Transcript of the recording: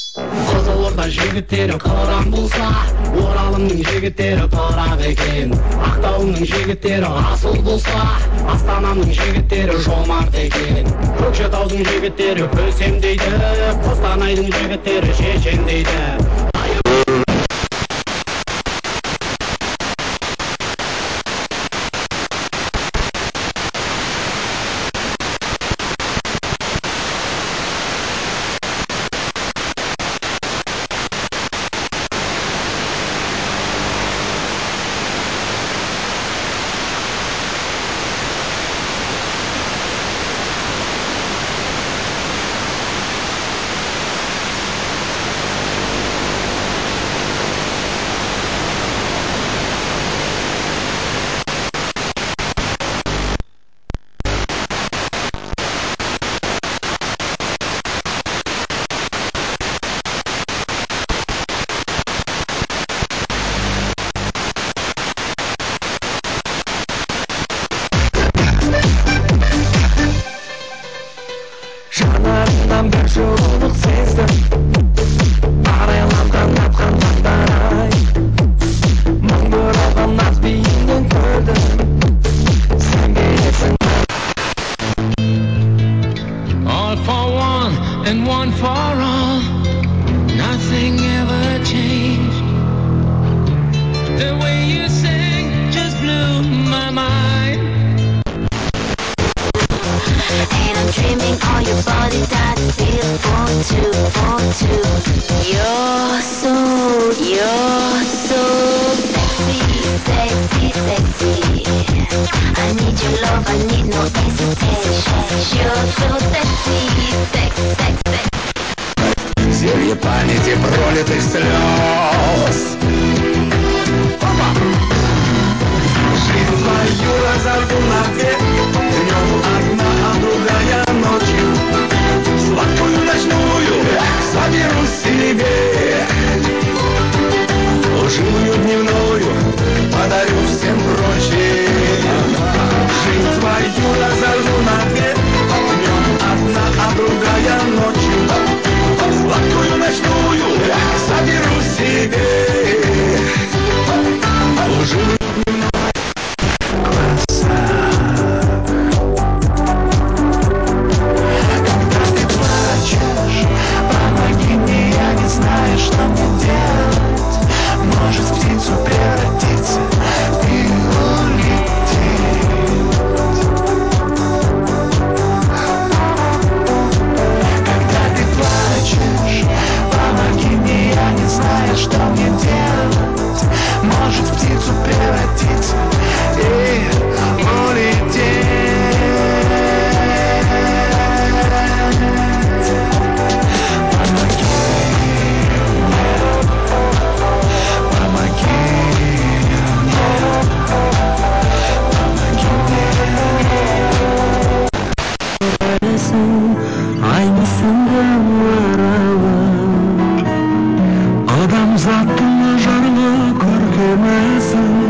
Қызыл Орда жігіттері қыран болса, Оралымның жігіттері пырақ екен. Ақтаудың жігіттері асыл болса, Астананың жігіттері жомарт екен. Көкшетаудың жігіттері көсем дейді, Қостанайдың жігіттері шешен дейді. Жанарыңнан бір жылулық сездім, арайланған атқан таңдар-ай. Мың бұралған наз биіңнен көрдім, сен бересің. All for one and one for all, nothing ever changed. The way you sang just blew my mind. And I'm dreaming all your body that feel for two. You're so sexy. I need your love, I need no hesitation. You're so sexy. Зелье памяти пролитых слез. Жизнь твою разорву на две, днем одна, а другая ночью. Сладкую ночную заберу себе, лживую дневную подарю всем прочим. Жизнь твою разорву на две, днем одна, а другая ночью. Сладкую ночную заберу себе, лживую что мне делать? Может, в птицу превратиться и улететь. Когда ты плачешь, помоги мне, я не знаю, что мне делать. Может, в птицу превратиться и улететь. Адамзаттың ажарлы көркемісің.